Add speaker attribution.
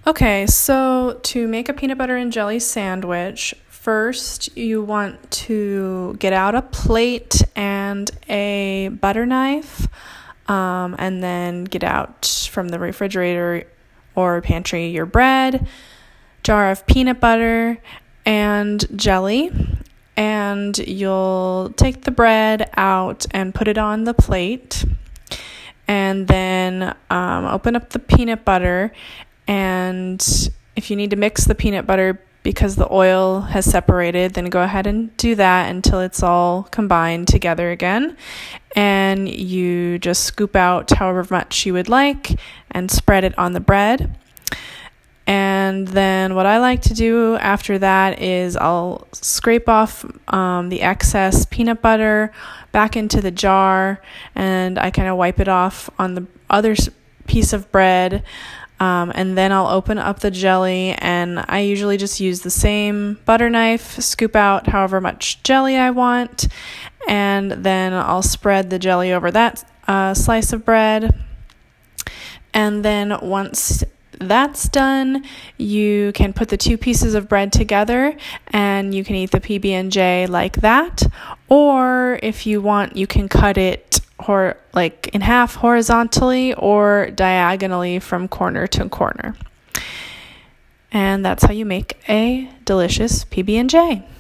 Speaker 1: Okay, so to make a peanut butter and jelly sandwich, first you want to get out a plate and a butter knife, and then get out from the refrigerator or pantry your bread, jar of peanut butter, and jelly. And you'll take the bread out and put it on the plate, and then open up the peanut butter. And if you need to mix the peanut butter because the oil has separated, then go ahead and do that until it's all combined together again. And you just scoop out however much you would like and spread it on the bread. And then what I like to do after that is I'll scrape off the excess peanut butter back into the jar, and I kind of wipe it off on the other piece of bread. And then I'll open up the jelly, and I usually just use the same butter knife, scoop out however much jelly I want, and then I'll spread the jelly over that slice of bread. And then once that's done, you can put the two pieces of bread together and you can eat the PB&J like that. Or if you want, you can cut it in half horizontally or diagonally from corner to corner. And that's how you make a delicious PB&J.